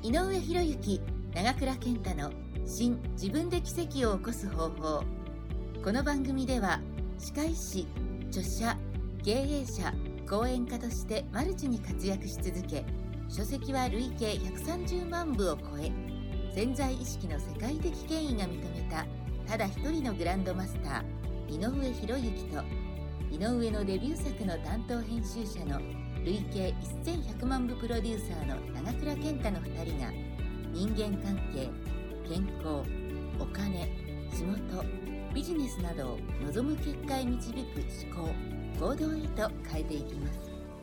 井上博之、長倉健太の新自分で奇跡を起こす方法。この番組では歯科医師、著者、経営者、講演家としてマルチに活躍し続け、書籍は累計130万部を超え、潜在意識の世界的権威が認めたただ一人のグランドマスター井上博之と、井上のデビュー作の担当編集者の累計1100万部プロデューサーの長倉健太の2人が、人間関係、健康、お金、仕事、ビジネスなどを望む結果へ導く思考、行動へと変えていきます。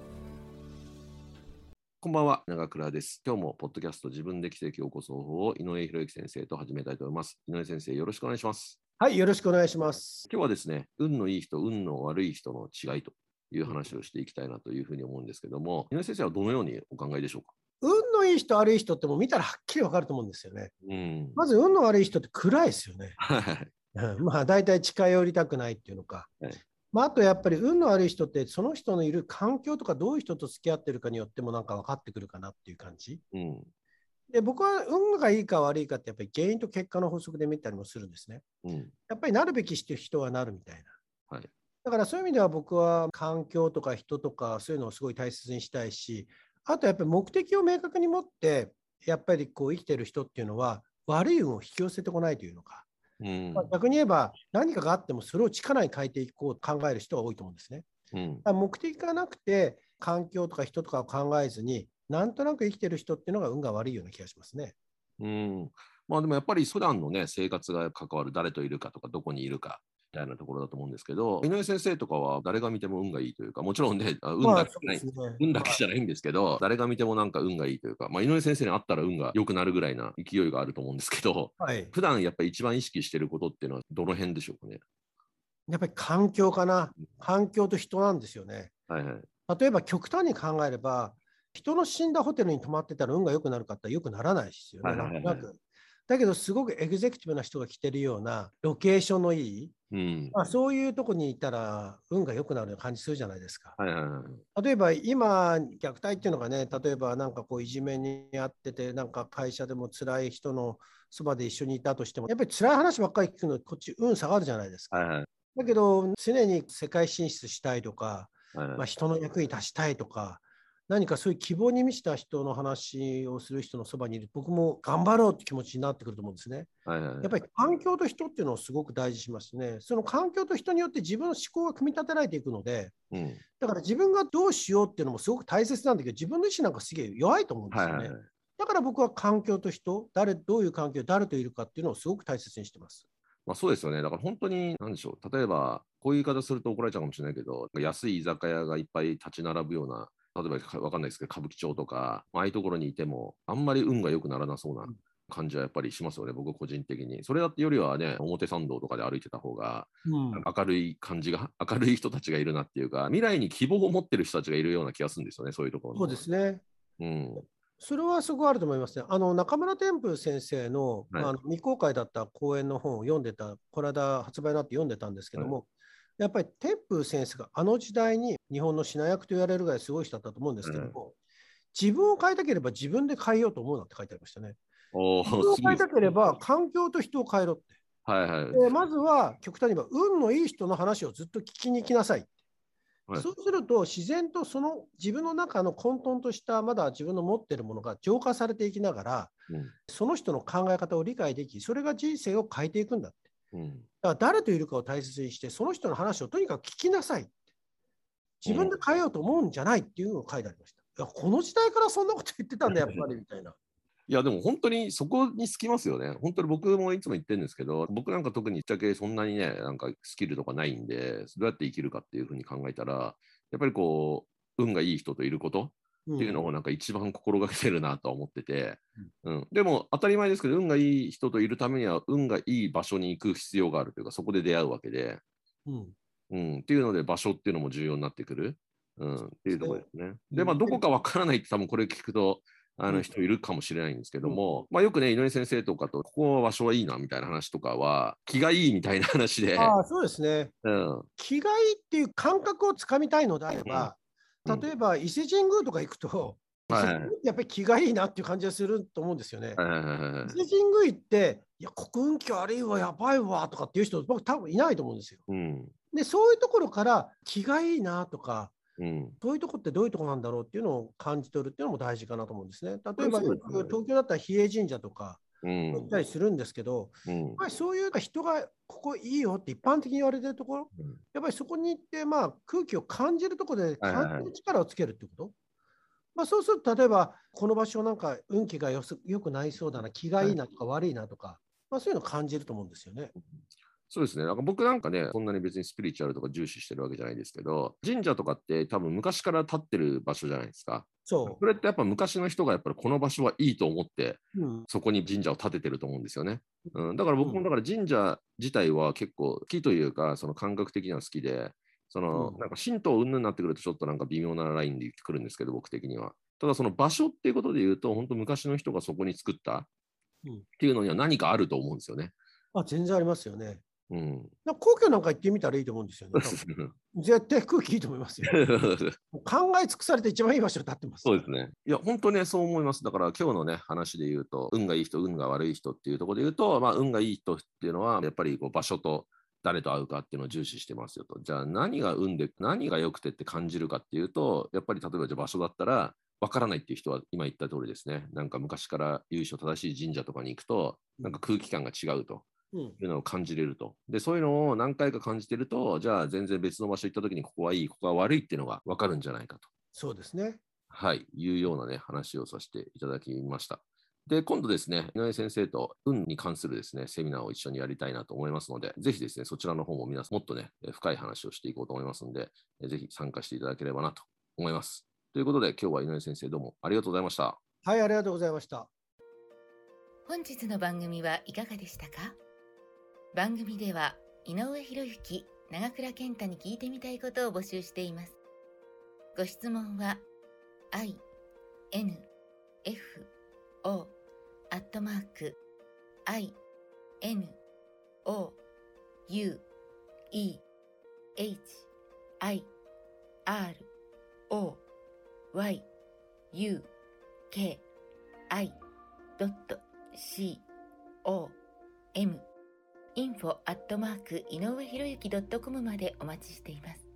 こんばんは、長倉です。今日もポッドキャスト自分で奇跡を起こす方法を井上博之先生と始めたいと思います。井上先生、よろしくお願いします。 はい、よろしくお願いします。 今日はですね、運のいい人、運の悪い人の違いという話をしていきたいなというふうに思うんですけども、井上先生はどのようにお考えでしょうか？ 運のいい人、悪い人ってもう見たらはっきり分かると思うんですよね。まず運の悪い人って暗いですよね。まあ大体近寄りたくないっていうのか。あとやっぱり運の悪い人ってその人のいる環境とかどういう人と付き合ってるかによってもなんか分かってくるかなっていう感じ。で、僕は運がいいか悪いかってやっぱり原因と結果の法則で見たりもするんですね。やっぱりなるべき人はなるみたいな。だからそういう意味では僕は環境とか人とかそういうのをすごい大切にしたいし、あとやっぱり目的を明確に持ってやっぱりこう生きてる人っていうのは悪い運を引き寄せてこないというのか。逆に言えば何かがあってもそれを力に変えていこうと考える人が多いと思うんですね。目的がなくて環境とか人とかを考えずになんとなく生きてる人っていうのが運が悪いような気がしますね。 まあでもやっぱり普段のね、生活が関わる誰といるかとかどこにいるかみたいなところだと思うんですけど、井上先生とかは誰が見ても運がいいというか、もちろんね、運だけじゃないんですけど、誰が見てもなんか運がいいというか、井上先生に会ったら運が良くなるぐらいな勢いがあると思うんですけど、普段やっぱり一番意識してることっていうのはどの辺でしょうかね？ やっぱり環境かな。環境と人なんですよね。例えば極端に考えれば、人の死んだホテルに泊まってたら運が良くなるかって良くならないですよね。なんとなく。だけどすごくエグゼクティブな人が来てるようなロケーションのいい、そういうとこにいたら運が良くなるような感じするじゃないですか。例えば今虐待っていうのがね、例えばなんかこういじめにあってて、なんか会社でも辛い人のそばで一緒にいたとしても、やっぱり辛い話ばっかり聞くのこっち運下がるじゃないですか。だけど常に世界進出したいとか、人の役に立ちたいとか、何かそういう希望に満ちた人の話をする人のそばにいる、僕も頑張ろうって気持ちになってくると思うんですね。やっぱり環境と人っていうのをすごく大事にしますね。その環境と人によって自分の思考が組み立てられていくので、だから自分がどうしようっていうのもすごく大切なんだけど、自分の意思なんかすげえ弱いと思うんですよね。だから僕は環境と人、どういう環境で誰といるかっていうのをすごく大切にしてます。 そうですよね。だから本当に、何でしょう。例えば、こういう言い方すると怒られちゃうかもしれないけど、安い居酒屋がいっぱい立ち並ぶような、例えば分かんないですけど、歌舞伎町とか、ああいうところにいても、あんまり運が良くならなそうな感じはやっぱりしますよね、僕個人的に。それだってよりはね、表参道とかで歩いてた方が、明るい感じが、明るい人たちがいるなっていうか、未来に希望を持ってる人たちがいるような気がするんですよね、そういうところ。 そうですね。それはすごいあると思いますね。中村天風先生の、未公開だった講演の本を読んでた、この間発売になって読んでたんですけども、やっぱり天風先生があの時代に日本の指南役と言われるぐらいすごい人だったと思うんですけども、自分を変えたければ自分で変えようと思うなって書いてありましたね。自分を変えたければ環境と人を変えろって。まずは極端に言えば運のいい人の話をずっと聞きに行きなさい。そうすると自然とその自分の中の混沌としたまだ自分の持っているものが浄化されていきながら、その人の考え方を理解でき、それが人生を変えていくんだって。だから誰といるかを大切にして、その人の話をとにかく聞きなさい。自分で変えようと思うんじゃないっていうのが書いてありました。この時代からそんなこと言ってたんだやっぱりみたいな。 いやでも本当にそこにつきますよね。本当に僕もいつも言ってるんですけど、僕なんか特にぶっちゃけそんなにね、なんかスキルとかないんで、どうやって生きるかっていうふうに考えたら、やっぱりこう、運がいい人といることっていうのをなんか一番心がけてるなとは思ってて、でも当たり前ですけど、運がいい人といるためには、運がいい場所に行く必要があるというか、そこで出会うわけで、っていうので場所っていうのも重要になってくる、っていうところですね。で、どこかわからないって多分これ聞くと、人いるかもしれないんですけども、よくね、井上先生とかと、ここの場所はいいなみたいな話とかは、気がいいみたいな話で。 そうですね。気がいいっていう感覚をつかみたいのであれば、例えば伊勢神宮とか行くと、 やっぱり気がいいなっていう感じがすると思うんですよね。 はいはいはいはい。 伊勢神宮行って、いや、国運気悪いわ、やばいわとかっていう人、僕多分いないと思うんですよ。 うん。 で、そういうところから気がいいなとか、 うん。 そういうとこってどういうとこなんだろうっていうのを感じ取るっていうのも大事かなと思うんですね。例えば、 そうですね。 東京だったら比叡神社とかうん。 行ったりするんですけど、 うん。 やっぱりそういう人がここいいよって一般的に言われてるところ、やっぱりそこに行って、まあ、空気を感じるところで感じる力をつけるってこと。まあ、そうすると、例えば、この場所なんか運気がよくなりそうだな、気がいいなとか悪いなとか、まあ、そういうのを感じると思うんですよね。 そうですね。なんか僕なんかね、そんなに別にスピリチュアルとか重視してるわけじゃないですけど、神社とかって多分昔から立ってる場所じゃないですか。 それってやっぱ昔の人がやっぱりこの場所はいいと思って、 う。うん。 そこに神社を建ててると思うんですよね。だから僕うん。 もだから神社自体は結構好きというか、その感覚的には好きで、なんか神道云々になってくるとちょっとなんか微妙なラインで来るんですけど、僕的には。ただその場所っていうことで言うと、本当昔の人がそこに作ったっていうのには何かあると思うんですよね。 全然ありますよね。 うん。 皇居なんか行ってみたらいいと思うんですよね。絶対空気いいと思いますよ。考え尽くされて一番いい場所に立ってます。 そうですね。いや、本当ね、そう思います。だから今日のね、話で言うと、運がいい人、運が悪い人っていうところで言うと、まあ、運がいい人っていうのは、やっぱりこう場所と誰と会うかっていうのを重視してますよと。じゃあ何が運で、何が良くてって感じるかっていうと、やっぱり例えばじゃあ場所だったら、わからないっていう人は今言った通りですね。なんか昔から由緒正しい神社とかに行くと、なんか空気感が違うと。いうのを感じれると。で、そういうのを何回か感じてると、じゃあ全然別の場所行った時にここはいい、ここは悪いっていうのが分かるんじゃないかと。 そうですね。 はい、いうようなね、話をさせていただきました。で、今度ですね、井上先生と運に関するですね、セミナーを一緒にやりたいなと思いますので、ぜひですね、そちらの方も皆さんもっとね、深い話をしていこうと思いますので、ぜひ参加していただければなと思います。ということで、今日は井上先生どうもありがとうございました。 はい、ありがとうございました。 本日の番組はいかがでしたか？番組では井上博之、長倉健太に聞いてみたいことを募集しています。ご質問は info@inoue-hiruyuki.com までお待ちしています。